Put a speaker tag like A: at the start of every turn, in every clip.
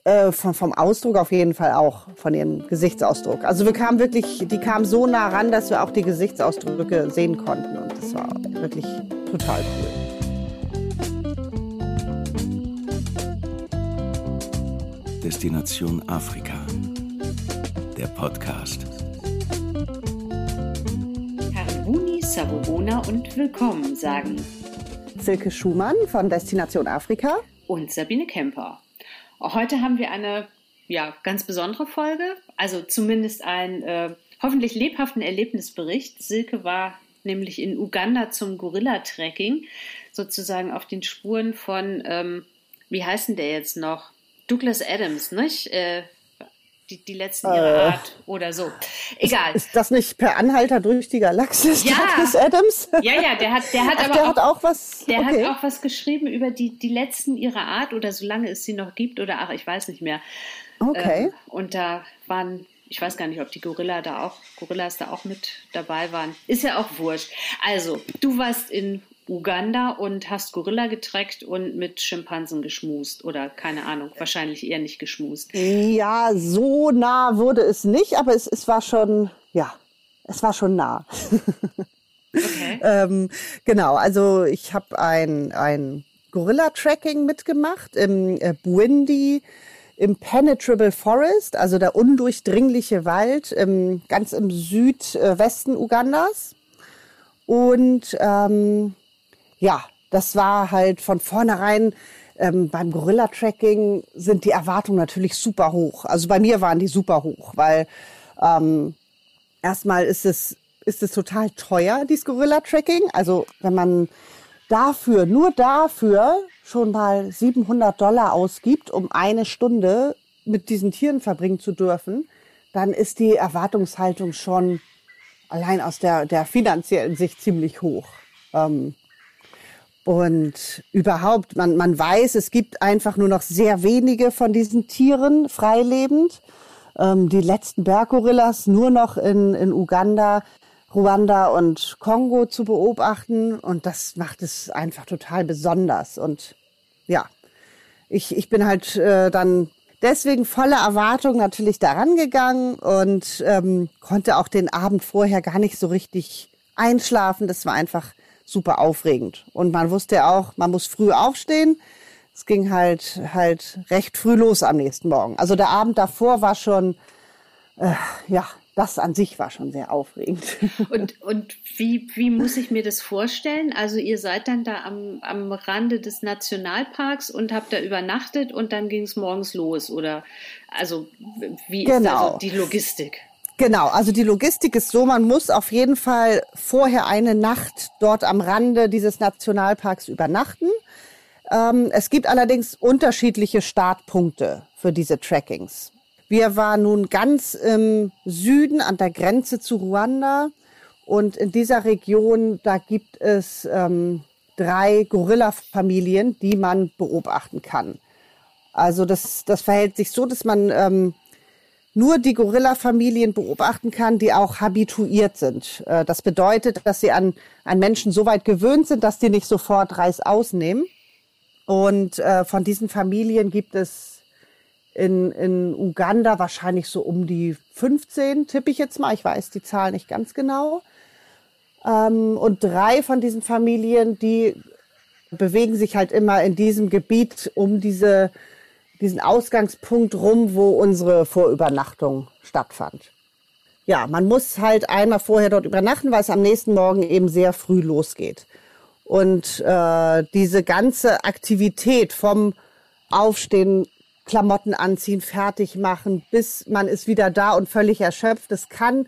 A: Vom Ausdruck auf jeden Fall auch, von ihrem Gesichtsausdruck. Also die kamen so nah ran, dass wir auch die Gesichtsausdrücke sehen konnten. Und das war wirklich total cool.
B: Destination Afrika, der Podcast.
C: Karibuni, Sabobona und willkommen, sagen
A: Silke Schumann von Destination Afrika
C: und Sabine Kemper. Heute haben wir eine ganz besondere Folge, also zumindest einen hoffentlich lebhaften Erlebnisbericht. Silke war nämlich in Uganda zum Gorilla-Trekking, sozusagen auf den Spuren von, wie heißt denn der jetzt noch? Douglas Adams, nicht? Die letzten ihrer Art oder so. Egal.
A: Ist das nicht Per Anhalter durch die Galaxis, Douglas Adams?
C: Ja, der hat
A: auch was.
C: Der hat auch was geschrieben über die letzten ihrer Art oder solange es sie noch gibt oder ich weiß nicht mehr.
A: Okay.
C: Und da waren, ich weiß gar nicht, ob die Gorillas da auch mit dabei waren. Ist ja auch wurscht. Also, du warst in Uganda und hast Gorilla getrackt und mit Schimpansen geschmust oder keine Ahnung, wahrscheinlich eher nicht geschmust.
A: Ja, so nah wurde es nicht, aber es war schon, es war schon nah.
C: Okay.
A: Genau, also ich habe ein Gorilla-Tracking mitgemacht im Bwindi Impenetrable Forest, also der undurchdringliche Wald, ganz im Südwesten Ugandas. Und das war halt von vornherein, beim Gorilla-Tracking sind die Erwartungen natürlich super hoch. Also bei mir waren die super hoch, weil erstmal ist es total teuer, dieses Gorilla-Tracking. Also wenn man nur dafür schon mal $700 ausgibt, um eine Stunde mit diesen Tieren verbringen zu dürfen, dann ist die Erwartungshaltung schon allein aus der finanziellen Sicht ziemlich hoch. Und überhaupt, man weiß, es gibt einfach nur noch sehr wenige von diesen Tieren freilebend. Die letzten Berggorillas nur noch in Uganda, Ruanda und Kongo zu beobachten. Und das macht es einfach total besonders. Und ja, ich bin halt dann deswegen voller Erwartung natürlich daran gegangen und konnte auch den Abend vorher gar nicht so richtig einschlafen. Das war einfach super aufregend. Und man wusste ja auch, man muss früh aufstehen. Es ging halt recht früh los am nächsten Morgen. Also der Abend davor war schon, das an sich war schon sehr aufregend.
C: Und wie muss ich mir das vorstellen? Also ihr seid dann da am Rande des Nationalparks und habt da übernachtet und dann ging es morgens los, oder? Also wie ist da so die Logistik?
A: Genau, also die Logistik ist so, man muss auf jeden Fall vorher eine Nacht dort am Rande dieses Nationalparks übernachten. Es gibt allerdings unterschiedliche Startpunkte für diese Trackings. Wir waren nun ganz im Süden an der Grenze zu Ruanda und in dieser Region, da gibt es 3 Gorilla-Familien, die man beobachten kann. Also das verhält sich so, dass man nur die Gorilla-Familien beobachten kann, die auch habituiert sind. Das bedeutet, dass sie an Menschen so weit gewöhnt sind, dass die nicht sofort Reißaus nehmen. Und von diesen Familien gibt es in Uganda wahrscheinlich so um die 15, tippe ich jetzt mal. Ich weiß die Zahl nicht ganz genau. Und 3 von diesen Familien, die bewegen sich halt immer in diesem Gebiet um diesen Ausgangspunkt rum, wo unsere Vorübernachtung stattfand. Ja, man muss halt einmal vorher dort übernachten, weil es am nächsten Morgen eben sehr früh losgeht. Und diese ganze Aktivität vom Aufstehen, Klamotten anziehen, fertig machen, bis man ist wieder da und völlig erschöpft, es kann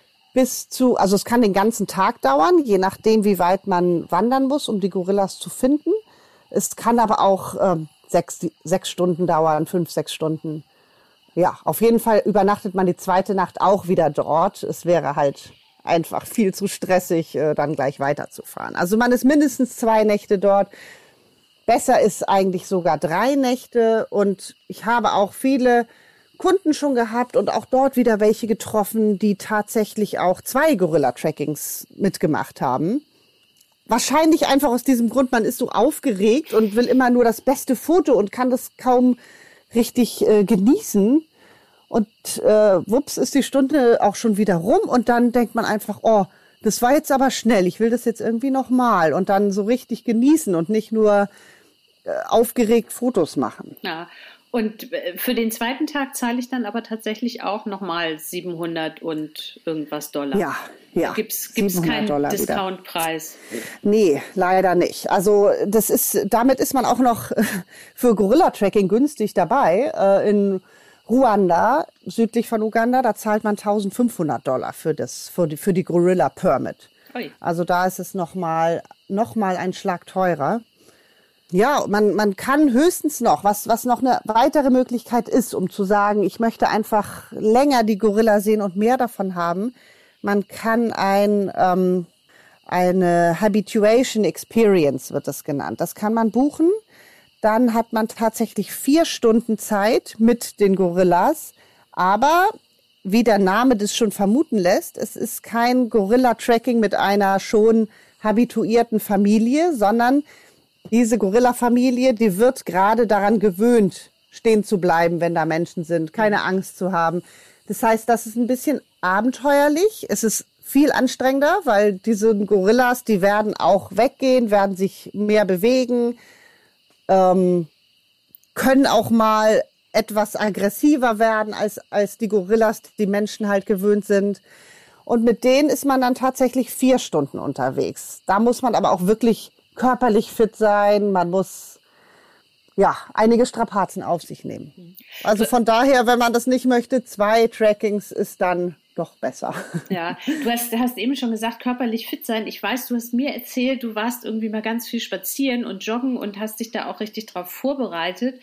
A: es kann den ganzen Tag dauern, je nachdem, wie weit man wandern muss, um die Gorillas zu finden. Es kann aber auch 6 Stunden dauern, 5-6 Stunden. Ja, auf jeden Fall übernachtet man die zweite Nacht auch wieder dort. Es wäre halt einfach viel zu stressig, dann gleich weiterzufahren. Also man ist mindestens 2 Nächte dort. Besser ist eigentlich sogar 3 Nächte. Und ich habe auch viele Kunden schon gehabt und auch dort wieder welche getroffen, die tatsächlich auch 2 Gorilla-Trackings mitgemacht haben. Wahrscheinlich einfach aus diesem Grund, man ist so aufgeregt und will immer nur das beste Foto und kann das kaum richtig genießen. Und wups ist die Stunde auch schon wieder rum und dann denkt man einfach, oh, das war jetzt aber schnell, ich will das jetzt irgendwie nochmal und dann so richtig genießen und nicht nur aufgeregt Fotos machen.
C: Ja. Und für den zweiten Tag zahle ich dann aber tatsächlich auch nochmal 700 und irgendwas $.
A: Ja.
C: Gibt's keinen Discountpreis?
A: Nee, leider nicht. Also damit ist man auch noch für Gorilla-Tracking günstig dabei. In Ruanda, südlich von Uganda, da zahlt man $1.500 für die Gorilla Permit. Ui. Also da ist es noch mal ein Schlag teurer. Ja, man kann höchstens noch, was noch eine weitere Möglichkeit ist, um zu sagen, ich möchte einfach länger die Gorilla sehen und mehr davon haben. Man kann eine Habituation Experience, wird das genannt. Das kann man buchen. Dann hat man tatsächlich 4 Stunden Zeit mit den Gorillas. Aber, wie der Name das schon vermuten lässt, es ist kein Gorilla-Tracking mit einer schon habituierten Familie, sondern diese Gorilla-Familie, die wird gerade daran gewöhnt, stehen zu bleiben, wenn da Menschen sind, keine Angst zu haben. Das heißt, das ist ein bisschen abenteuerlich. Es ist viel anstrengender, weil diese Gorillas, die werden auch weggehen, werden sich mehr bewegen, können auch mal etwas aggressiver werden als die Gorillas, die Menschen halt gewöhnt sind. Und mit denen ist man dann tatsächlich 4 Stunden unterwegs. Da muss man aber auch wirklich körperlich fit sein, man muss einige Strapazen auf sich nehmen. Also von daher, wenn man das nicht möchte, 2 Trackings ist dann doch besser.
C: Ja, du hast eben schon gesagt, körperlich fit sein. Ich weiß, du hast mir erzählt, du warst irgendwie mal ganz viel spazieren und joggen und hast dich da auch richtig drauf vorbereitet.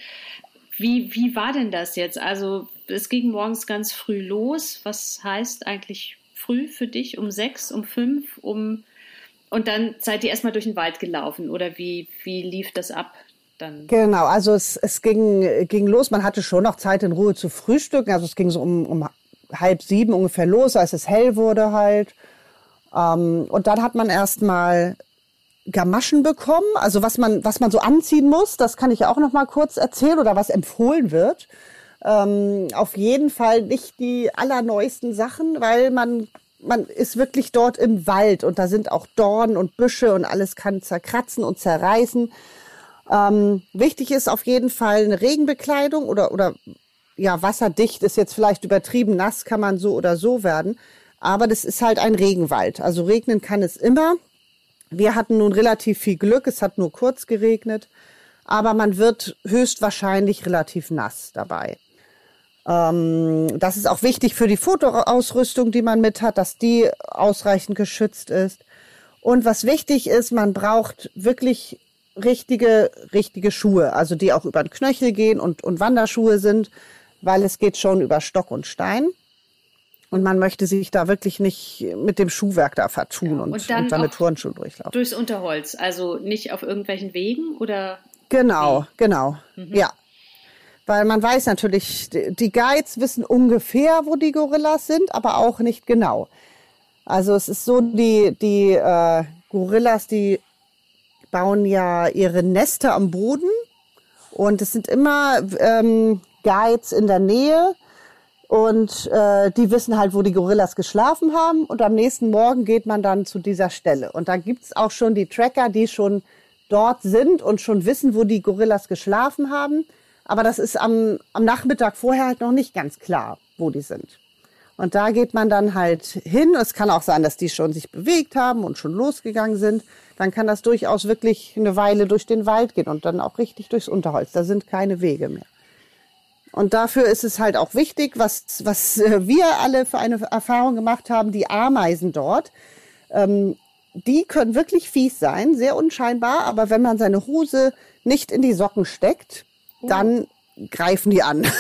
C: Wie war denn das jetzt? Also es ging morgens ganz früh los. Was heißt eigentlich früh für dich? Um 6, um 5, und dann seid ihr erstmal durch den Wald gelaufen, oder wie lief das ab dann?
A: Genau, also es ging los. Man hatte schon noch Zeit, in Ruhe zu frühstücken. Also es ging so um 6:30 ungefähr los, als es hell wurde halt. Und dann hat man erstmal Gamaschen bekommen. Also was man so anziehen muss, das kann ich auch noch mal kurz erzählen oder was empfohlen wird. Auf jeden Fall nicht die allerneuesten Sachen, weil man ist wirklich dort im Wald und da sind auch Dornen und Büsche und alles kann zerkratzen und zerreißen. Wichtig ist auf jeden Fall eine Regenbekleidung oder wasserdicht ist jetzt vielleicht übertrieben, nass kann man so oder so werden. Aber das ist halt ein Regenwald. Also regnen kann es immer. Wir hatten nun relativ viel Glück, es hat nur kurz geregnet. Aber man wird höchstwahrscheinlich relativ nass dabei. Das ist auch wichtig für die Fotoausrüstung, die man mit hat, dass die ausreichend geschützt ist. Und was wichtig ist, man braucht wirklich richtige Schuhe, also die auch über den Knöchel gehen und Wanderschuhe sind, weil es geht schon über Stock und Stein. Und man möchte sich da wirklich nicht mit dem Schuhwerk da vertun und dann mit Turnschuhen durchlaufen.
C: Durchs Unterholz, also nicht auf irgendwelchen Wegen oder?
A: Genau. Mhm. Ja. Weil man weiß natürlich, die Guides wissen ungefähr, wo die Gorillas sind, aber auch nicht genau. Also es ist so, die Gorillas, die bauen ja ihre Nester am Boden und es sind immer Guides in der Nähe und die wissen halt, wo die Gorillas geschlafen haben und am nächsten Morgen geht man dann zu dieser Stelle. Und da gibt's auch schon die Tracker, die schon dort sind und schon wissen, wo die Gorillas geschlafen haben. Aber das ist am Nachmittag vorher halt noch nicht ganz klar, wo die sind. Und da geht man dann halt hin. Es kann auch sein, dass die schon sich bewegt haben und schon losgegangen sind. Dann kann das durchaus wirklich eine Weile durch den Wald gehen und dann auch richtig durchs Unterholz. Da sind keine Wege mehr. Und dafür ist es halt auch wichtig, was wir alle für eine Erfahrung gemacht haben, die Ameisen dort. Die können wirklich fies sein, sehr unscheinbar. Aber wenn man seine Hose nicht in die Socken steckt, dann greifen die an.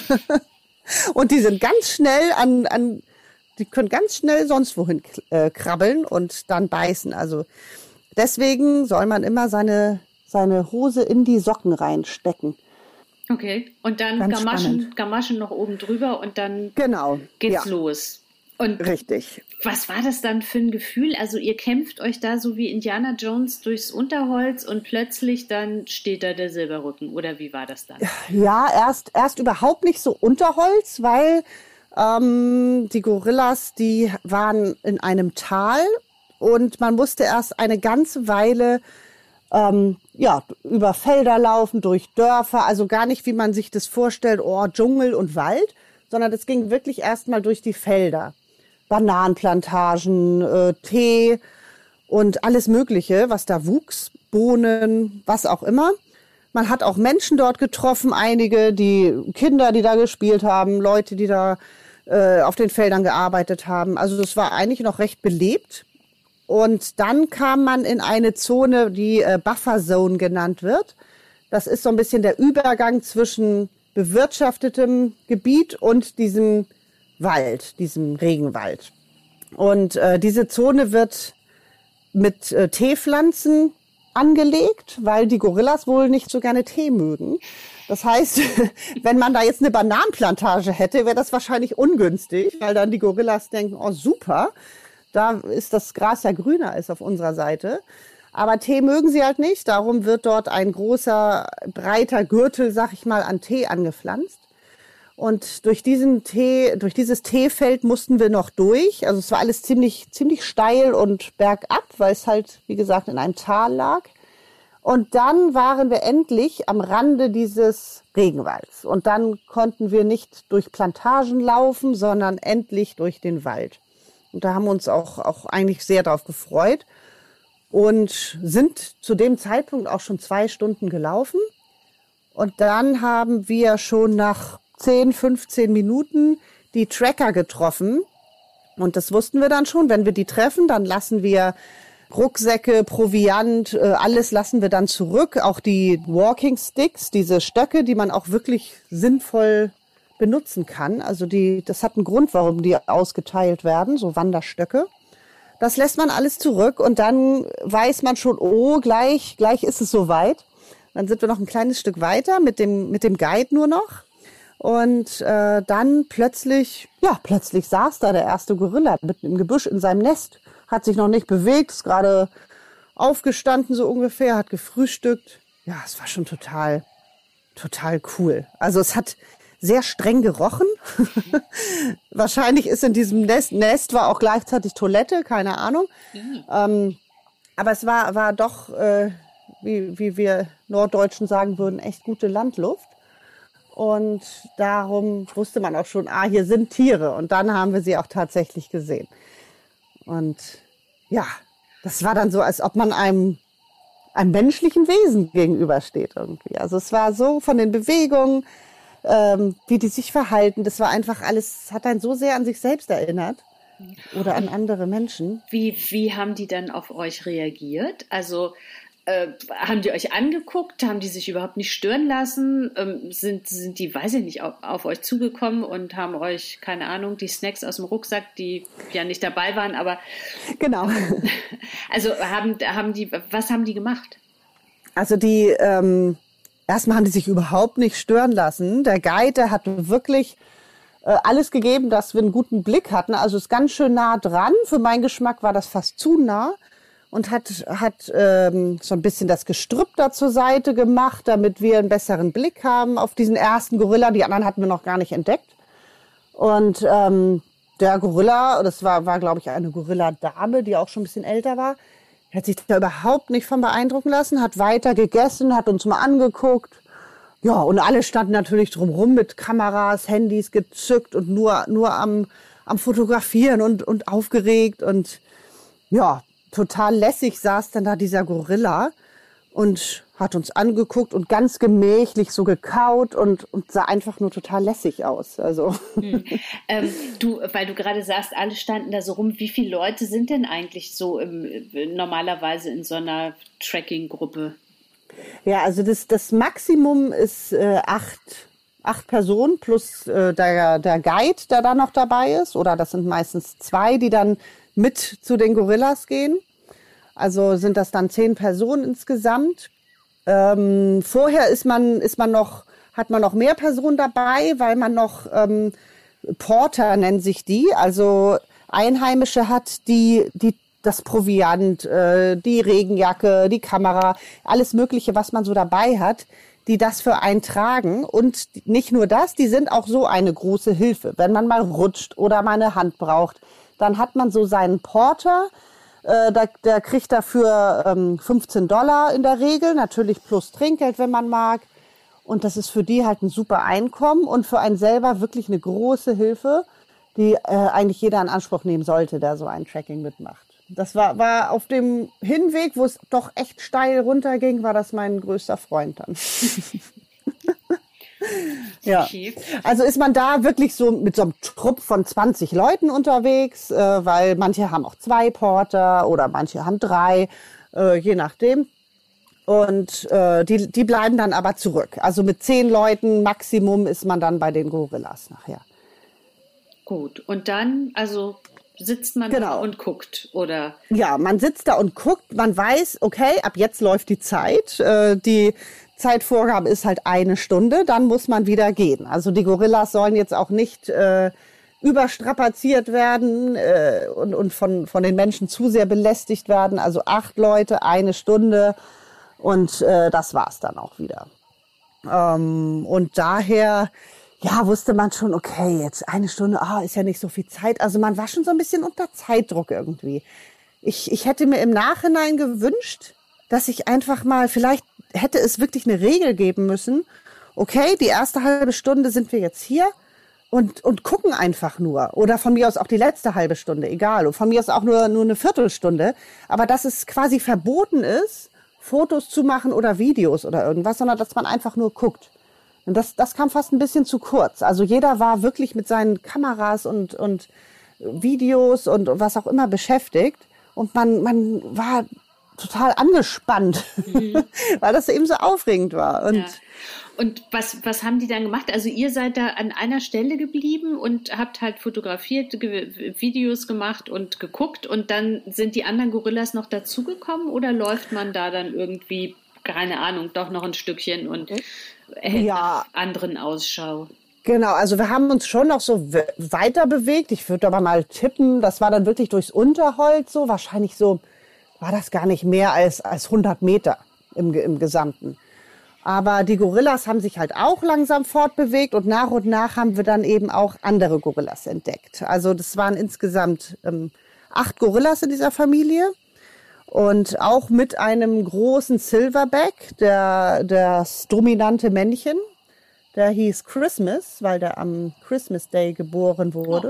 A: Und die sind ganz schnell die können ganz schnell sonst wohin krabbeln und dann beißen. Also deswegen soll man immer seine Hose in die Socken reinstecken.
C: Okay, und dann Gamaschen noch oben drüber und dann geht's los. Und
A: richtig.
C: was war das dann für ein Gefühl? Also ihr kämpft euch da so wie Indiana Jones durchs Unterholz und plötzlich dann steht da der Silberrücken. Oder wie war das dann?
A: Ja, erst überhaupt nicht so Unterholz, weil die Gorillas, die waren in einem Tal und man musste erst eine ganze Weile über Felder laufen, durch Dörfer, also gar nicht, wie man sich das vorstellt, Dschungel und Wald, sondern es ging wirklich erstmal durch die Felder. Bananenplantagen, Tee und alles Mögliche, was da wuchs, Bohnen, was auch immer. Man hat auch Menschen dort getroffen, einige, die Kinder, die da gespielt haben, Leute, die da auf den Feldern gearbeitet haben. Also das war eigentlich noch recht belebt. Und dann kam man in eine Zone, die Buffer Zone genannt wird. Das ist so ein bisschen der Übergang zwischen bewirtschaftetem Gebiet und diesem Wald, diesem Regenwald. Und diese Zone wird mit Teepflanzen angelegt, weil die Gorillas wohl nicht so gerne Tee mögen. Das heißt, wenn man da jetzt eine Bananenplantage hätte, wäre das wahrscheinlich ungünstig, weil dann die Gorillas denken, oh super, da ist das Gras ja grüner als auf unserer Seite. Aber Tee mögen sie halt nicht, darum wird dort ein großer, breiter Gürtel, sag ich mal, an Tee angepflanzt. Und durch dieses Teefeld mussten wir noch durch. Also es war alles ziemlich steil und bergab, weil es halt, wie gesagt, in einem Tal lag. Und dann waren wir endlich am Rande dieses Regenwalds. Und dann konnten wir nicht durch Plantagen laufen, sondern endlich durch den Wald. Und da haben wir uns auch eigentlich sehr drauf gefreut und sind zu dem Zeitpunkt auch schon 2 Stunden gelaufen. Und dann haben wir schon nach 10, 15 Minuten die Tracker getroffen. Und das wussten wir dann schon. Wenn wir die treffen, dann lassen wir Rucksäcke, Proviant, alles lassen wir dann zurück. Auch die Walking Sticks, diese Stöcke, die man auch wirklich sinnvoll benutzen kann. Also das hat einen Grund, warum die ausgeteilt werden, so Wanderstöcke. Das lässt man alles zurück und dann weiß man schon, gleich ist es soweit. Dann sind wir noch ein kleines Stück weiter mit dem Guide nur noch. Und dann plötzlich saß da der erste Gorilla mitten im Gebüsch in seinem Nest. Hat sich noch nicht bewegt, ist gerade aufgestanden so ungefähr, hat gefrühstückt. Ja, es war schon total cool. Also es hat sehr streng gerochen. Wahrscheinlich ist in diesem Nest war auch gleichzeitig Toilette, keine Ahnung. Aber es war doch, wie wir Norddeutschen sagen würden, echt gute Landluft. Und darum wusste man auch schon, hier sind Tiere. Und dann haben wir sie auch tatsächlich gesehen. Und ja, das war dann so, als ob man einem menschlichen Wesen gegenübersteht irgendwie. Also es war so von den Bewegungen, wie die sich verhalten, das war einfach alles, hat einen so sehr an sich selbst erinnert oder an andere Menschen.
C: Wie haben die dann auf euch reagiert? Also haben die euch angeguckt? Haben die sich überhaupt nicht stören lassen? Sind die, weiß ich nicht, auf euch zugekommen und haben euch, keine Ahnung, die Snacks aus dem Rucksack, die ja nicht dabei waren, aber
A: genau.
C: Also was haben die gemacht?
A: Also erstmal haben die sich überhaupt nicht stören lassen. Der Guide, der hat wirklich alles gegeben, dass wir einen guten Blick hatten. Also ist ganz schön nah dran. Für meinen Geschmack war das fast zu nah. Und hat so ein bisschen das Gestrüpp da zur Seite gemacht, damit wir einen besseren Blick haben auf diesen ersten Gorilla. Die anderen hatten wir noch gar nicht entdeckt. Und der Gorilla, das war glaube ich, eine Gorilla-Dame, die auch schon ein bisschen älter war, hat sich da überhaupt nicht von beeindrucken lassen, hat weiter gegessen, hat uns mal angeguckt. Ja, und alle standen natürlich drumherum mit Kameras, Handys gezückt und nur am Fotografieren und aufgeregt. Und ja, total lässig saß dann da dieser Gorilla und hat uns angeguckt und ganz gemächlich so gekaut und sah einfach nur total lässig aus. Also.
C: Weil du gerade sagst, alle standen da so rum. Wie viele Leute sind denn eigentlich so normalerweise in so einer Trekking-Gruppe?
A: Ja, also das Maximum ist 8 Personen plus der Guide, der da noch dabei ist. Oder das sind meistens 2, die dann mit zu den Gorillas gehen. Also sind das dann 10 Personen insgesamt. Vorher hat man noch mehr Personen dabei, weil man noch Porter nennen sich die, also Einheimische hat, die das Proviant, die Regenjacke, die Kamera, alles Mögliche, was man so dabei hat, die das für einen tragen. Und nicht nur das, die sind auch so eine große Hilfe. Wenn man mal rutscht oder mal eine Hand braucht, dann hat man so seinen Porter, der kriegt dafür $15 in der Regel, natürlich plus Trinkgeld, wenn man mag. Und das ist für die halt ein super Einkommen und für einen selber wirklich eine große Hilfe, die eigentlich jeder in Anspruch nehmen sollte, der so ein Tracking mitmacht. Das war auf dem Hinweg, wo es doch echt steil runterging, war das mein größter Freund dann. Ja, okay. Also ist man da wirklich so mit so einem Trupp von 20 Leuten unterwegs, weil manche haben auch 2 Porter oder manche haben 3, je nachdem. Und die bleiben dann aber zurück. Also mit 10 Leuten Maximum ist man dann bei den Gorillas nachher.
C: Gut, und dann, also sitzt man da und guckt, oder?
A: Ja, man sitzt da und guckt, man weiß, okay, ab jetzt läuft die Zeit. Die Zeitvorgabe ist halt 1 Stunde, dann muss man wieder gehen. Also die Gorillas sollen jetzt auch nicht überstrapaziert werden und von den Menschen zu sehr belästigt werden. Also 8 Leute, 1 Stunde und das war's dann auch wieder. Und daher... Ja, wusste man schon, okay, jetzt 1 Stunde, ist ja nicht so viel Zeit. Also man war schon so ein bisschen unter Zeitdruck irgendwie. Ich hätte mir im Nachhinein gewünscht, dass ich einfach mal, vielleicht hätte es wirklich eine Regel geben müssen. Okay, die erste halbe Stunde sind wir jetzt hier und gucken einfach nur. Oder von mir aus auch die letzte halbe Stunde, egal. Und von mir aus auch nur eine Viertelstunde. Aber dass es quasi verboten ist, Fotos zu machen oder Videos oder irgendwas, sondern dass man einfach nur guckt. Und das kam fast ein bisschen zu kurz. Also jeder war wirklich mit seinen Kameras und Videos und was auch immer beschäftigt. Und man war total angespannt, weil das eben so aufregend war.
C: Und was haben die dann gemacht? Also ihr seid da an einer Stelle geblieben und habt halt fotografiert, Videos gemacht und geguckt. Und dann sind die anderen Gorillas noch dazugekommen? Oder läuft man da dann irgendwie, keine Ahnung, doch noch ein Stückchen und... nach anderen Ausschau.
A: Genau, also wir haben uns schon noch so weiter bewegt. Ich würde aber mal tippen, das war dann wirklich durchs Unterholz so. Wahrscheinlich so war das gar nicht mehr als 100 Meter im Gesamten. Aber die Gorillas haben sich halt auch langsam fortbewegt und nach haben wir dann eben auch andere Gorillas entdeckt. Also das waren insgesamt 8 Gorillas in dieser Familie. Und auch mit einem großen Silverback, das dominante Männchen, der hieß Christmas, weil der am Christmas Day geboren wurde.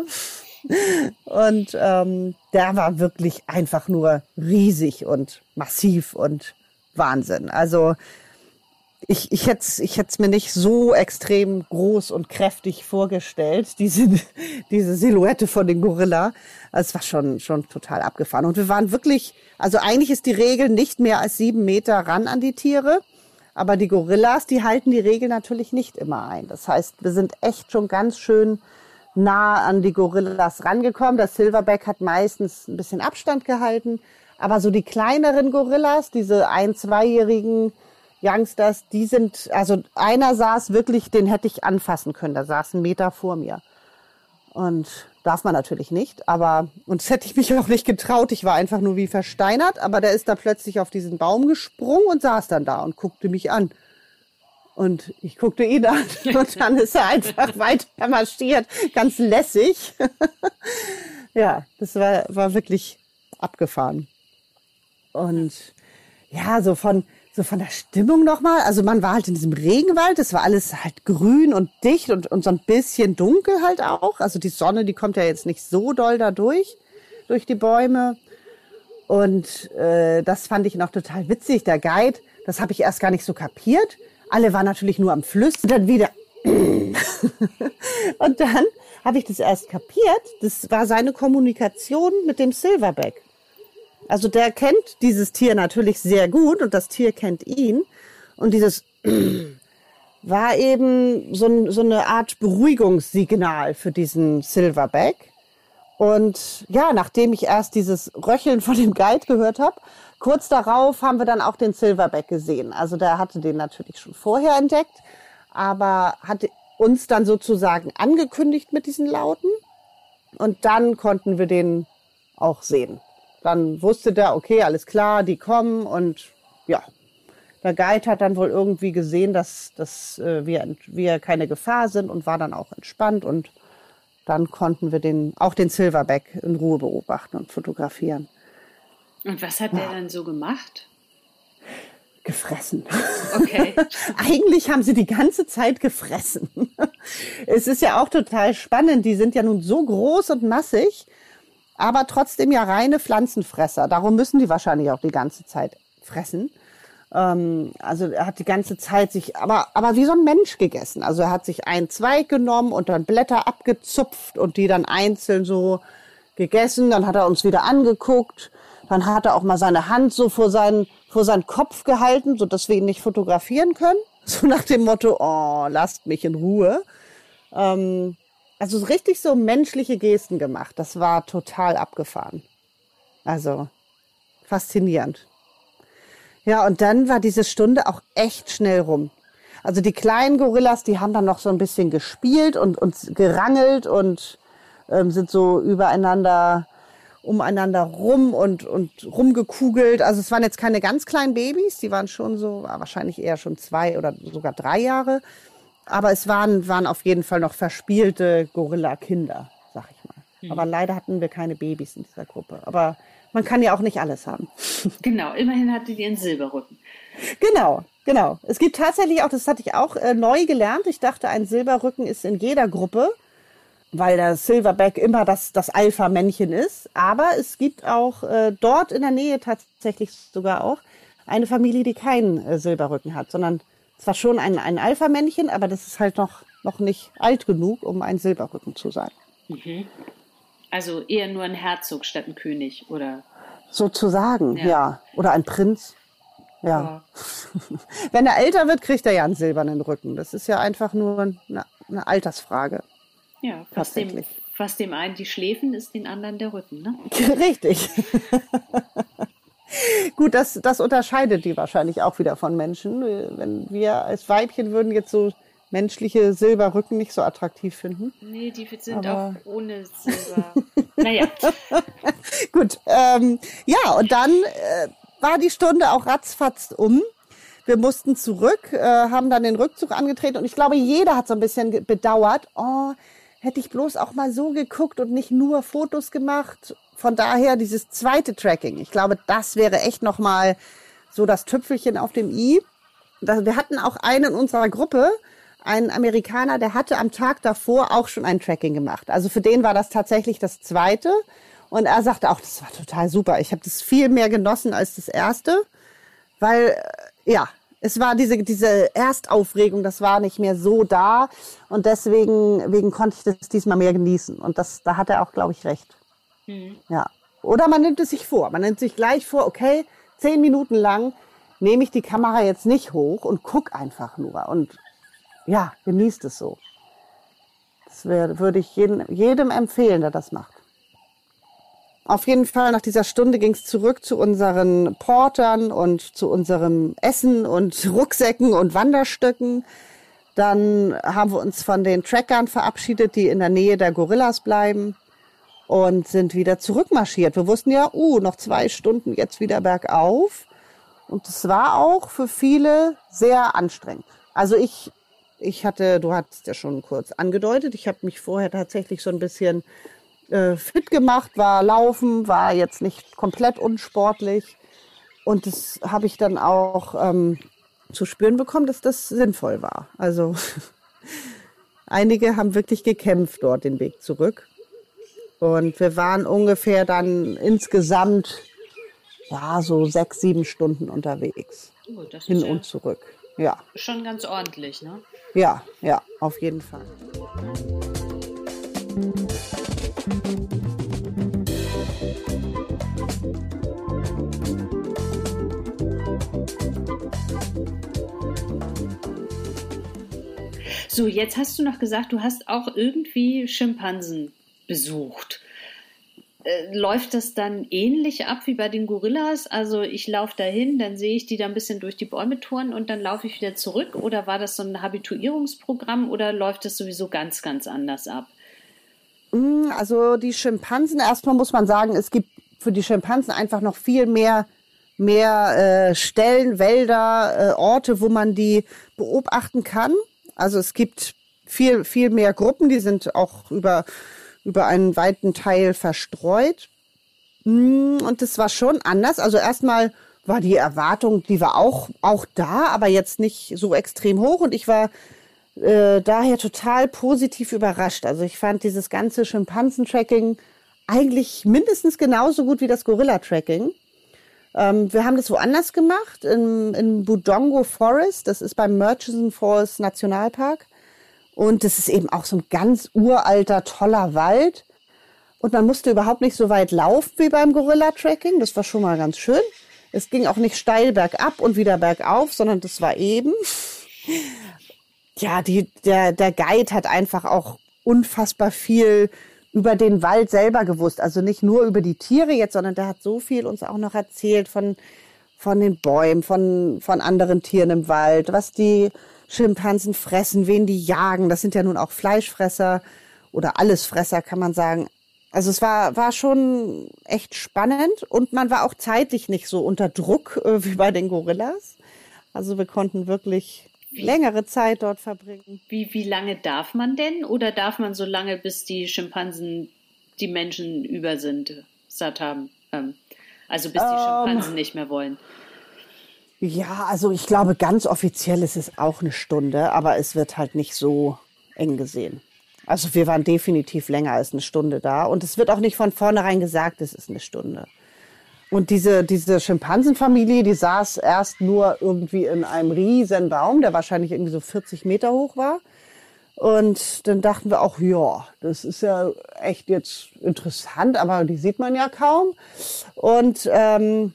A: Und der war wirklich einfach nur riesig und massiv und Wahnsinn. Also ich hätte es mir nicht so extrem groß und kräftig vorgestellt, diese Silhouette von den Gorilla. Also es war schon total abgefahren. Und wir waren wirklich, also eigentlich ist die Regel nicht mehr als 7 Meter ran an die Tiere. Aber die Gorillas, die halten die Regel natürlich nicht immer ein. Das heißt, wir sind echt schon ganz schön nah an die Gorillas rangekommen. Das Silverback hat meistens ein bisschen Abstand gehalten. Aber so die kleineren Gorillas, diese 1-, 2-jährigen Youngsters, die sind, also einer saß wirklich, den hätte ich anfassen können. Der saß 1 Meter vor mir. Und darf man natürlich nicht, aber, und das hätte ich mich auch nicht getraut. Ich war einfach nur wie versteinert, aber der ist da plötzlich auf diesen Baum gesprungen und saß dann da und guckte mich an. Und ich guckte ihn an und dann ist er einfach weiter marschiert, ganz lässig. Ja, das war wirklich abgefahren. Und ja, so von der Stimmung nochmal, also man war halt in diesem Regenwald, das war alles halt grün und dicht und so ein bisschen dunkel halt auch. Also die Sonne, die kommt ja jetzt nicht so doll da durch die Bäume. Und das fand ich noch total witzig. Der Guide, das habe ich erst gar nicht so kapiert. Alle waren natürlich nur am Flüstern, dann wieder. Und dann habe ich das erst kapiert. Das war seine Kommunikation mit dem Silverback. Also der kennt dieses Tier natürlich sehr gut und das Tier kennt ihn. Und dieses war eben so eine Art Beruhigungssignal für diesen Silverback. Und ja, nachdem ich erst dieses Röcheln von dem Guide gehört habe, kurz darauf haben wir dann auch den Silverback gesehen. Also der hatte den natürlich schon vorher entdeckt, aber hat uns dann sozusagen angekündigt mit diesen Lauten. Und dann konnten wir den auch sehen. Dann wusste der, okay, alles klar, die kommen. Und ja, der Guide hat dann wohl irgendwie gesehen, dass wir keine Gefahr sind und war dann auch entspannt. Und dann konnten wir auch den Silverback in Ruhe beobachten und fotografieren.
C: Und was hat der dann so gemacht?
A: Gefressen.
C: Okay.
A: Eigentlich haben sie die ganze Zeit gefressen. Es ist ja auch total spannend. Die sind ja nun so groß und massig, aber trotzdem ja reine Pflanzenfresser. Darum müssen die wahrscheinlich auch die ganze Zeit fressen. Also er hat die ganze Zeit aber wie so ein Mensch gegessen. Also er hat sich einen Zweig genommen und dann Blätter abgezupft und die dann einzeln so gegessen. Dann hat er uns wieder angeguckt. Dann hat er auch mal seine Hand so vor seinen Kopf gehalten, sodass wir ihn nicht fotografieren können. So nach dem Motto, oh, lasst mich in Ruhe. Also richtig so menschliche Gesten gemacht. Das war total abgefahren. Also faszinierend. Ja, und dann war diese Stunde auch echt schnell rum. Also die kleinen Gorillas, die haben dann noch so ein bisschen gespielt und gerangelt und sind so umeinander rum und rumgekugelt. Also es waren jetzt keine ganz kleinen Babys, die waren schon so, wahrscheinlich eher schon 2 oder sogar 3 Jahre. Aber es waren auf jeden Fall noch verspielte Gorilla-Kinder, sag ich mal. Aber leider hatten wir keine Babys in dieser Gruppe. Aber man kann ja auch nicht alles haben.
C: Genau, immerhin hattet ihr einen Silberrücken.
A: Genau. Es gibt tatsächlich auch, das hatte ich auch neu gelernt. Ich dachte, ein Silberrücken ist in jeder Gruppe, weil der Silverback immer das Alpha-Männchen ist. Aber es gibt auch dort in der Nähe tatsächlich sogar auch eine Familie, die keinen Silberrücken hat, sondern zwar schon ein Alpha-Männchen, aber das ist halt noch nicht alt genug, um ein Silberrücken zu sein.
C: Mhm. Also eher nur ein Herzog statt ein König, oder?
A: Sozusagen, ja. Oder ein Prinz. Ja. Wenn er älter wird, kriegt er ja einen silbernen Rücken. Das ist ja einfach nur eine Altersfrage.
C: Ja, fast dem einen die Schläfen, ist den anderen der Rücken, ne?
A: Richtig. Gut, das unterscheidet die wahrscheinlich auch wieder von Menschen. Wenn wir als Weibchen würden jetzt so menschliche Silberrücken nicht so attraktiv finden.
C: Nee, die sind auch ohne Silber. Naja.
A: Gut, ja, und dann war die Stunde auch ratzfatz um. Wir mussten zurück, haben dann den Rückzug angetreten und ich glaube, jeder hat so ein bisschen bedauert, oh, hätte ich bloß auch mal so geguckt und nicht nur Fotos gemacht. Von daher dieses zweite Tracking. Ich glaube, das wäre echt nochmal so das Tüpfelchen auf dem i. Wir hatten auch einen in unserer Gruppe, einen Amerikaner, der hatte am Tag davor auch schon ein Tracking gemacht. Also für den war das tatsächlich das zweite. Und er sagte auch, das war total super. Ich habe das viel mehr genossen als das erste, weil, ja, es war diese Erstaufregung, das war nicht mehr so da. Und deswegen konnte ich das diesmal mehr genießen. Und da hat er auch, glaube ich, recht. Mhm. Ja. Oder man nimmt es sich vor. Man nimmt sich gleich vor, okay, 10 Minuten lang nehme ich die Kamera jetzt nicht hoch und guck einfach nur. Und ja, genießt es so. Das würde ich jedem empfehlen, der das macht. Auf jeden Fall nach dieser Stunde ging es zurück zu unseren Portern und zu unserem Essen und Rucksäcken und Wanderstöcken. Dann haben wir uns von den Trackern verabschiedet, die in der Nähe der Gorillas bleiben und sind wieder zurückmarschiert. Wir wussten ja, noch 2 Stunden jetzt wieder bergauf. Und es war auch für viele sehr anstrengend. Also du hattest ja schon kurz angedeutet, ich habe mich vorher tatsächlich so ein bisschen fit gemacht, war laufen, war jetzt nicht komplett unsportlich. Und das habe ich dann auch zu spüren bekommen, dass das sinnvoll war. Also einige haben wirklich gekämpft dort den Weg zurück. Und wir waren ungefähr dann insgesamt so 6, 7 Stunden unterwegs. Das hin und zurück. Ja.
C: Schon ganz ordentlich, ne?
A: Ja, auf jeden Fall.
C: So, jetzt hast du noch gesagt, du hast auch irgendwie Schimpansen besucht. läuft das dann ähnlich ab wie bei den Gorillas? Also ich laufe dahin, dann sehe ich die da ein bisschen durch die Bäume touren und dann laufe ich wieder zurück? Oder war das so ein Habituierungsprogramm oder läuft das sowieso ganz, ganz anders ab?
A: Also die Schimpansen, erstmal muss man sagen, es gibt für die Schimpansen einfach noch viel mehr Stellen, Wälder, Orte, wo man die beobachten kann. Also es gibt viel, viel mehr Gruppen, die sind auch über einen weiten Teil verstreut. Und das war schon anders. Also erstmal war die Erwartung, die war auch da, aber jetzt nicht so extrem hoch. Und ich war daher total positiv überrascht. Also ich fand dieses ganze Schimpansen-Tracking eigentlich mindestens genauso gut wie das Gorilla-Tracking. Wir haben das woanders gemacht, in Budongo Forest. Das ist beim Murchison Falls Nationalpark. Und das ist eben auch so ein ganz uralter, toller Wald. Und man musste überhaupt nicht so weit laufen wie beim Gorilla-Tracking. Das war schon mal ganz schön. Es ging auch nicht steil bergab und wieder bergauf, sondern das war eben. Ja, der Guide hat einfach auch unfassbar viel über den Wald selber gewusst. Also nicht nur über die Tiere jetzt, sondern der hat so viel uns auch noch erzählt von den Bäumen, von anderen Tieren im Wald, was die Schimpansen fressen, wen die jagen. Das sind ja nun auch Fleischfresser oder Allesfresser, kann man sagen. Also es war schon echt spannend und man war auch zeitlich nicht so unter Druck wie bei den Gorillas. Also wir konnten wirklich längere Zeit dort verbringen.
C: Wie lange darf man denn? Oder darf man so lange, bis die Schimpansen die Menschen über sind, satt haben? Also bis die Schimpansen nicht mehr wollen?
A: Ja, also ich glaube, ganz offiziell ist es auch eine Stunde, aber es wird halt nicht so eng gesehen. Also wir waren definitiv länger als eine Stunde da und es wird auch nicht von vornherein gesagt, es ist eine Stunde. Und diese Schimpansenfamilie, die saß erst nur irgendwie in einem riesen Baum, der wahrscheinlich irgendwie so 40 Meter hoch war. Und dann dachten wir auch, ja, das ist ja echt jetzt interessant, aber die sieht man ja kaum. Und dann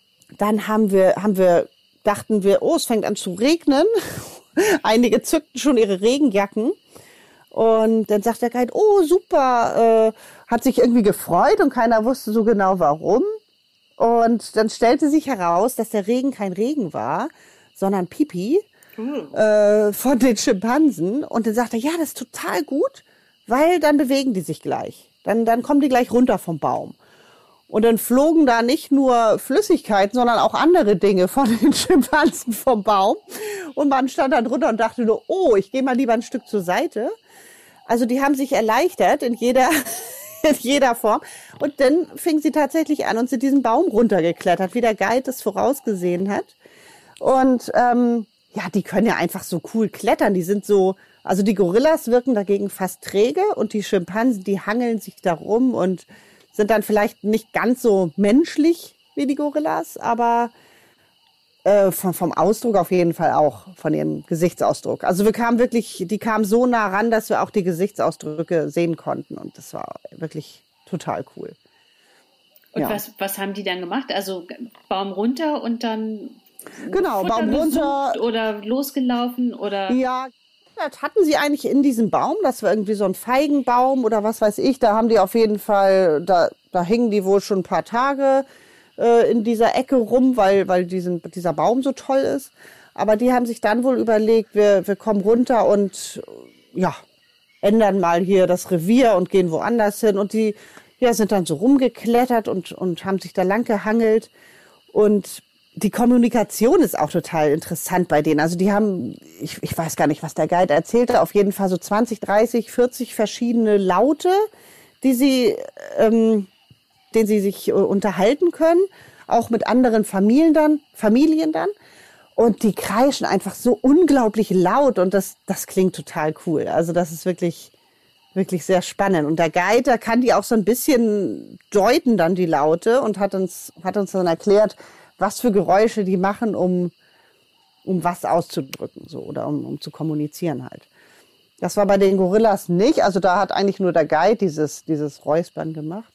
A: dachten wir, oh, es fängt an zu regnen. Einige zückten schon ihre Regenjacken. Und dann sagt der Guide, oh, super, hat sich irgendwie gefreut und keiner wusste so genau warum. Und dann stellte sich heraus, dass der Regen kein Regen war, sondern Pipi von den Schimpansen. Und dann sagte er, ja, das ist total gut, weil dann bewegen die sich gleich. Dann kommen die gleich runter vom Baum. Und dann flogen da nicht nur Flüssigkeiten, sondern auch andere Dinge von den Schimpansen vom Baum. Und man stand dann drunter und dachte nur, oh, ich gehe mal lieber ein Stück zur Seite. Also die haben sich erleichtert in jeder Form. Und dann fing sie tatsächlich an und sind diesen Baum runtergeklettert, wie der Guide das vorausgesehen hat. Und ja, die können ja einfach so cool klettern. Die sind so, also die Gorillas wirken dagegen fast träge und die Schimpansen, die hangeln sich da rum und sind dann vielleicht nicht ganz so menschlich wie die Gorillas, aber vom Ausdruck auf jeden Fall auch, von ihrem Gesichtsausdruck. Also die kamen so nah ran, dass wir auch die Gesichtsausdrücke sehen konnten und das war wirklich total cool.
C: Und ja. Was haben die dann gemacht? Also Baum runter und dann
A: genau,
C: Futter
A: Baum runter
C: oder losgelaufen oder?
A: Ja, das hatten sie eigentlich in diesem Baum. Das war irgendwie so ein Feigenbaum oder was weiß ich. Da haben die auf jeden Fall, da hingen die wohl schon ein paar Tage in dieser Ecke rum, weil dieser Baum so toll ist. Aber die haben sich dann wohl überlegt, wir kommen runter und ja, ändern mal hier das Revier und gehen woanders hin. Und die sind dann so rumgeklettert und haben sich da lang gehangelt. Und die Kommunikation ist auch total interessant bei denen. Also die haben, ich weiß gar nicht, was der Guide erzählte, auf jeden Fall so 20, 30, 40 verschiedene Laute, denen sie sich unterhalten können, auch mit anderen Familien dann. Und die kreischen einfach so unglaublich laut und das klingt total cool. Also das ist wirklich, wirklich sehr spannend. Und der Guide, der kann die auch so ein bisschen deuten dann, die Laute, und hat uns dann erklärt, was für Geräusche die machen, um was auszudrücken, so, oder um zu kommunizieren halt. Das war bei den Gorillas nicht. Also da hat eigentlich nur der Guide dieses Räuspern gemacht,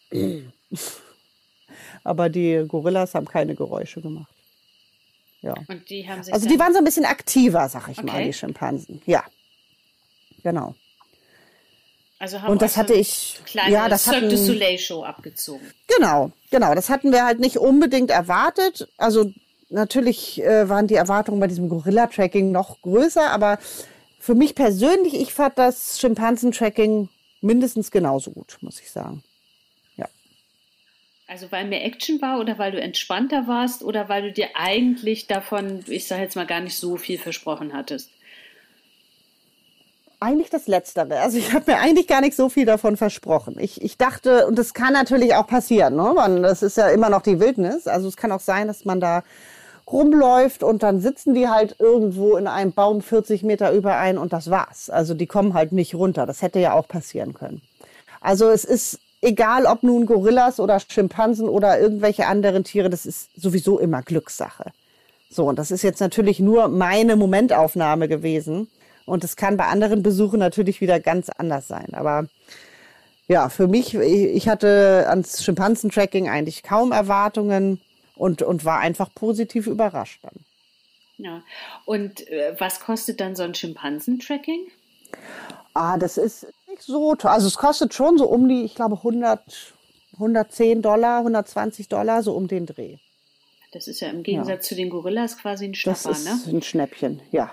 A: aber die Gorillas haben keine Geräusche gemacht. Ja.
C: Und die haben sich
A: also die waren so ein bisschen aktiver, sag ich mal, die Schimpansen. Ja, genau.
C: Also haben
A: und das hatte ich,
C: kleine
A: das
C: Cirque du
A: hatten,
C: Soleil Show abgezogen.
A: genau, das hatten wir halt nicht unbedingt erwartet. Also natürlich waren die Erwartungen bei diesem Gorilla-Tracking noch größer, aber für mich persönlich, ich fand das Schimpansen-Tracking mindestens genauso gut, muss ich sagen. Ja.
C: Also weil mehr Action war oder weil du entspannter warst oder weil du dir eigentlich davon, ich sage jetzt mal, gar nicht so viel versprochen hattest?
A: Eigentlich das Letztere. Also ich habe mir eigentlich gar nicht so viel davon versprochen. Ich dachte, und das kann natürlich auch passieren, ne? Das ist ja immer noch die Wildnis. Also es kann auch sein, dass man da rumläuft und dann sitzen die halt irgendwo in einem Baum 40 Meter über ein und das war's. Also die kommen halt nicht runter. Das hätte ja auch passieren können. Also es ist egal, ob nun Gorillas oder Schimpansen oder irgendwelche anderen Tiere, das ist sowieso immer Glückssache. So, und das ist jetzt natürlich nur meine Momentaufnahme gewesen. Und es kann bei anderen Besuchen natürlich wieder ganz anders sein. Aber ja, für mich, ich hatte ans Schimpansen-Tracking eigentlich kaum Erwartungen und war einfach positiv überrascht dann.
C: Ja. Und was kostet dann so ein Schimpansen-Tracking?
A: Das ist nicht so teuer. Also es kostet schon so um die, ich glaube, $110, $120, so um den Dreh.
C: Das ist ja im Gegensatz zu den Gorillas quasi ein Schnapper,
A: das ist ein Schnäppchen, ja.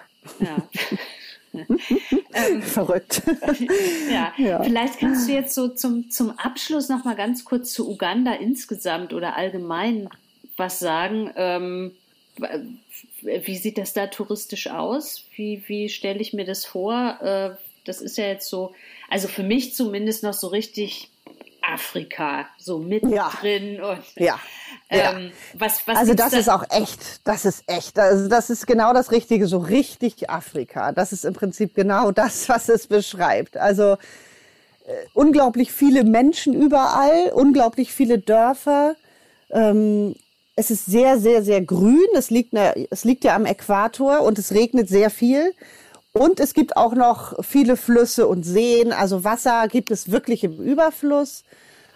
A: Verrückt.
C: Ja. Vielleicht kannst du jetzt so zum Abschluss noch mal ganz kurz zu Uganda insgesamt oder allgemein was sagen. Wie sieht das da touristisch aus? Wie stelle ich mir das vor? Das ist ja jetzt so, also für mich zumindest noch so richtig Afrika, so mittendrin und was
A: also das ist auch echt, das ist echt. Also das ist genau das Richtige, so richtig Afrika. Das ist im Prinzip genau das, was es beschreibt. Also unglaublich viele Menschen überall, unglaublich viele Dörfer. Es ist sehr, sehr, sehr grün. Es liegt ja am Äquator und es regnet sehr viel. Und es gibt auch noch viele Flüsse und Seen. Also Wasser gibt es wirklich im Überfluss.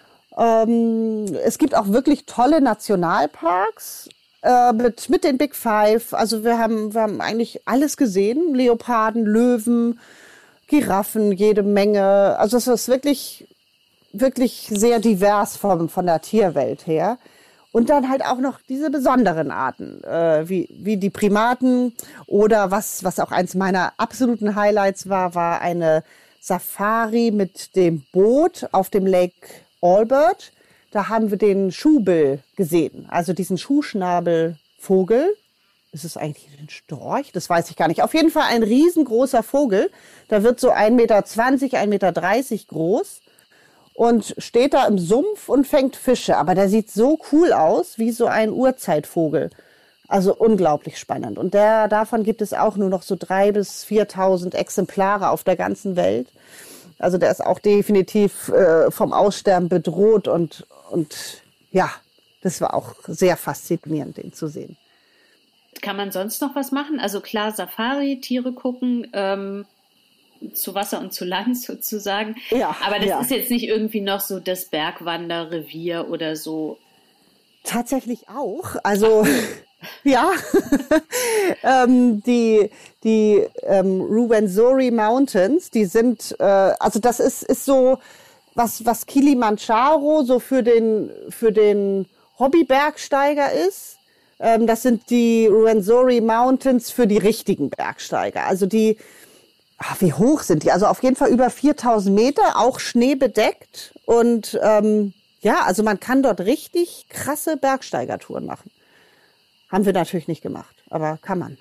A: Es gibt auch wirklich tolle Nationalparks mit den Big Five. Also wir haben eigentlich alles gesehen. Leoparden, Löwen, Giraffen, jede Menge. Also es ist wirklich, wirklich sehr divers von der Tierwelt her. Und dann halt auch noch diese besonderen Arten, wie die Primaten oder was auch eins meiner absoluten Highlights war eine Safari mit dem Boot auf dem Lake Albert. Da haben wir den Schuhbill gesehen, also diesen Schuhschnabelvogel. Ist es eigentlich ein Storch? Das weiß ich gar nicht. Auf jeden Fall ein riesengroßer Vogel. Da wird so 1,20 Meter, 1,30 Meter groß. Und steht da im Sumpf und fängt Fische. Aber der sieht so cool aus, wie so ein Urzeitvogel. Also unglaublich spannend. Und davon gibt es auch nur noch so 3.000 bis 4.000 Exemplare auf der ganzen Welt. Also der ist auch definitiv vom Aussterben bedroht. Und ja, das war auch sehr faszinierend, den zu sehen.
C: Kann man sonst noch was machen? Also klar, Safari, Tiere gucken, zu Wasser und zu Land sozusagen.
A: Ja,
C: aber das ist jetzt nicht irgendwie noch so das Bergwanderrevier oder so.
A: Tatsächlich auch. Also ja, die Ruwenzori Mountains, die sind, also das ist so was Kilimanjaro so für den Hobbybergsteiger ist. Das sind die Ruwenzori Mountains für die richtigen Bergsteiger. Also wie hoch sind die? Also auf jeden Fall über 4.000 Meter, auch schneebedeckt. Und also man kann dort richtig krasse Bergsteigertouren machen. Haben wir natürlich nicht gemacht, aber kann man.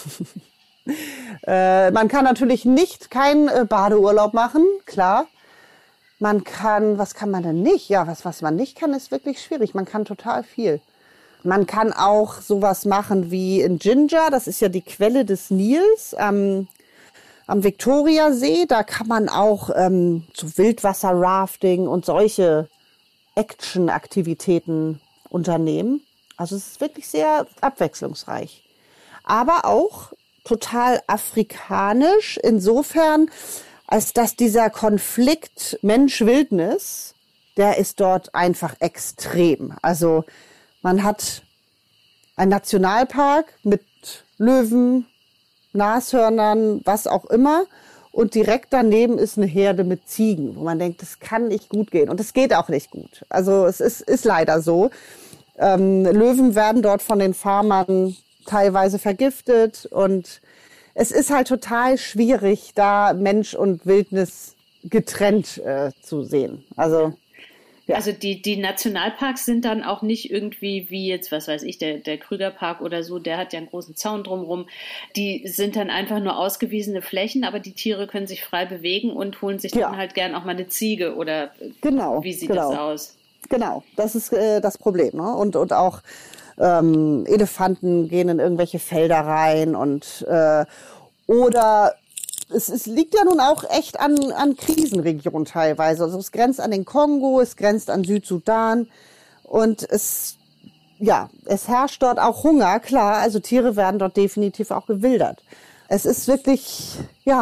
A: Man kann natürlich keinen Badeurlaub machen, klar. Man kann, was kann man denn nicht? Ja, was man nicht kann, ist wirklich schwierig. Man kann total viel. Man kann auch sowas machen wie in Jinja, das ist ja die Quelle des Nils am Viktoriasee. Da kann man auch so Wildwasser-Rafting und solche Action-Aktivitäten unternehmen. Also es ist wirklich sehr abwechslungsreich. Aber auch total afrikanisch insofern, als dass dieser Konflikt Mensch-Wildnis, der ist dort einfach extrem. Also man hat einen Nationalpark mit Löwen, Nashörnern, was auch immer. und direkt daneben ist eine Herde mit Ziegen, wo man denkt, das kann nicht gut gehen. Und es geht auch nicht gut. Also es ist leider so. Löwen werden dort von den Farmern teilweise vergiftet und es ist halt total schwierig, da Mensch und Wildnis getrennt zu sehen. Also ja.
C: Also die Nationalparks sind dann auch nicht irgendwie wie jetzt, was weiß ich, der Krügerpark oder so, der hat ja einen großen Zaun drumherum. Die sind dann einfach nur ausgewiesene Flächen, aber die Tiere können sich frei bewegen und holen sich dann halt gern auch mal eine Ziege oder wie sieht das aus?
A: Genau, das ist das Problem. Ne? Und auch Elefanten gehen in irgendwelche Felder rein und oder es liegt ja nun auch echt an Krisenregionen teilweise. Also es grenzt an den Kongo, es grenzt an Südsudan und es herrscht dort auch Hunger, klar. Also Tiere werden dort definitiv auch gewildert. Es ist wirklich,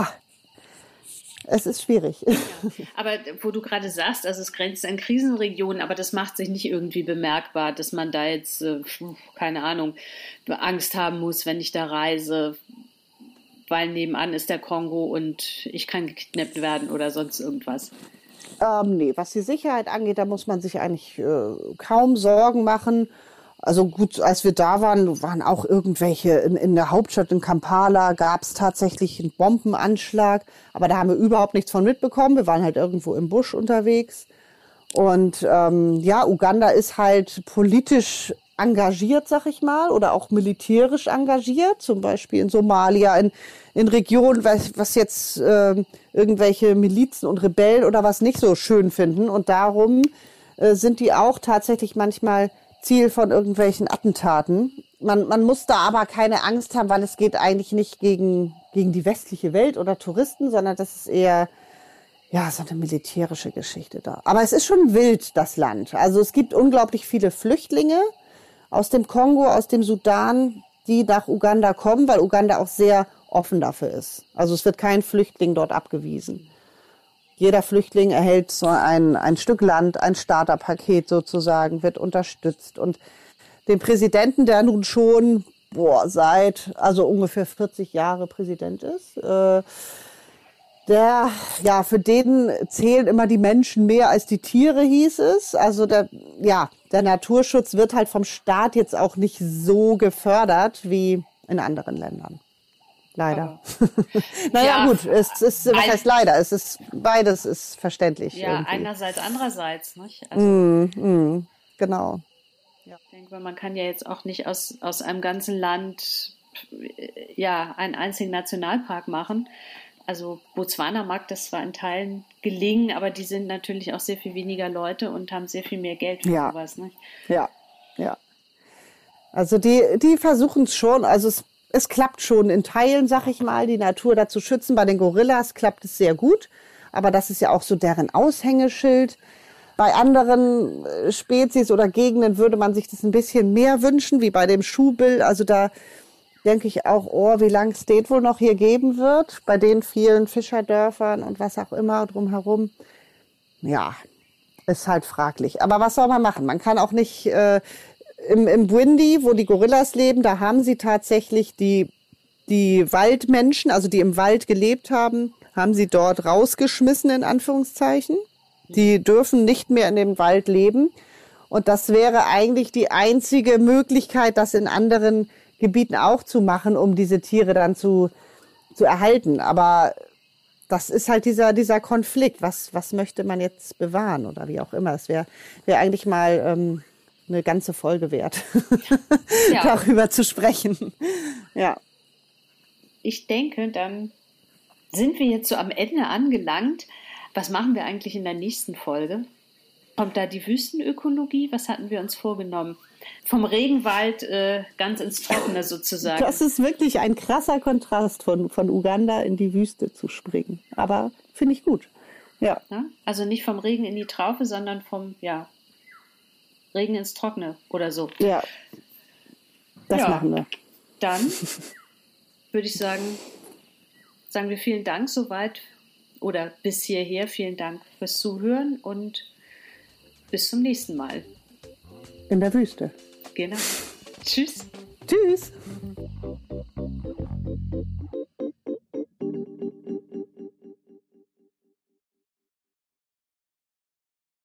A: es ist schwierig.
C: Ja, aber wo du gerade sagst, also es grenzt an Krisenregionen, aber das macht sich nicht irgendwie bemerkbar, dass man da jetzt, keine Ahnung, Angst haben muss, wenn ich da reise, weil nebenan ist der Kongo und ich kann gekidnappt werden oder sonst irgendwas.
A: Nee, was die Sicherheit angeht, da muss man sich eigentlich kaum Sorgen machen. Also gut, als wir da waren auch irgendwelche, in der Hauptstadt in Kampala gab es tatsächlich einen Bombenanschlag, aber da haben wir überhaupt nichts von mitbekommen. Wir waren halt irgendwo im Busch unterwegs. Und Uganda ist halt politisch engagiert, sag ich mal, oder auch militärisch engagiert, zum Beispiel in Somalia, in Regionen, was jetzt irgendwelche Milizen und Rebellen oder was nicht so schön finden. Und darum sind die auch tatsächlich manchmal Ziel von irgendwelchen Attentaten. Man muss da aber keine Angst haben, weil es geht eigentlich nicht gegen die westliche Welt oder Touristen, sondern das ist eher so eine militärische Geschichte da. Aber es ist schon wild, das Land. Also es gibt unglaublich viele Flüchtlinge aus dem Kongo, aus dem Sudan, die nach Uganda kommen, weil Uganda auch sehr offen dafür ist. Also es wird kein Flüchtling dort abgewiesen. Jeder Flüchtling erhält so ein Stück Land, ein Starterpaket sozusagen, wird unterstützt. Und den Präsidenten, der nun schon seit ungefähr 40 Jahre Präsident ist, für den zählen immer die Menschen mehr als die Tiere, hieß es. Also der Naturschutz wird halt vom Staat jetzt auch nicht so gefördert wie in anderen Ländern. Leider. Gut, was heißt leider? Beides ist verständlich.
C: Ja,
A: irgendwie.
C: Einerseits, andererseits, nicht? Also,
A: genau.
C: Ja. Ich denke, man kann ja jetzt auch nicht aus einem ganzen Land einen einzigen Nationalpark machen. Also Botswana mag das zwar in Teilen gelingen, aber die sind natürlich auch sehr viel weniger Leute und haben sehr viel mehr Geld für sowas. Nicht?
A: Ja. Also die versuchen es schon, also es klappt schon in Teilen, sag ich mal, die Natur dazu schützen. Bei den Gorillas klappt es sehr gut, aber das ist ja auch so deren Aushängeschild. Bei anderen Spezies oder Gegenden würde man sich das ein bisschen mehr wünschen, wie bei dem Schuhbill. Also da denke ich auch, wie lange es den wohl noch hier geben wird, bei den vielen Fischerdörfern und was auch immer drumherum. Ja, ist halt fraglich. Aber was soll man machen? Man kann auch nicht im Bwindi, wo die Gorillas leben, da haben sie tatsächlich die Waldmenschen, also die im Wald gelebt haben sie dort rausgeschmissen, in Anführungszeichen. Die dürfen nicht mehr in dem Wald leben. Und das wäre eigentlich die einzige Möglichkeit, das in anderen Gebieten auch zu machen, um diese Tiere dann zu erhalten. Aber das ist halt dieser Konflikt. Was möchte man jetzt bewahren oder wie auch immer. Es wäre eigentlich mal eine ganze Folge wert, darüber zu sprechen. Ja.
C: Ich denke, dann sind wir jetzt so am Ende angelangt. Was machen wir eigentlich in der nächsten Folge? Kommt da die Wüstenökologie? Was hatten wir uns vorgenommen? Vom Regenwald ganz ins Trockene sozusagen.
A: Das ist wirklich ein krasser Kontrast von Uganda in die Wüste zu springen. Aber finde ich gut. Ja.
C: Also nicht vom Regen in die Traufe, sondern vom Regen ins Trockene oder so.
A: Ja, das machen wir.
C: Dann würde ich sagen wir vielen Dank soweit oder bis hierher. Vielen Dank fürs Zuhören und bis zum nächsten Mal.
A: In der Wüste.
C: Genau. Tschüss.
A: Tschüss.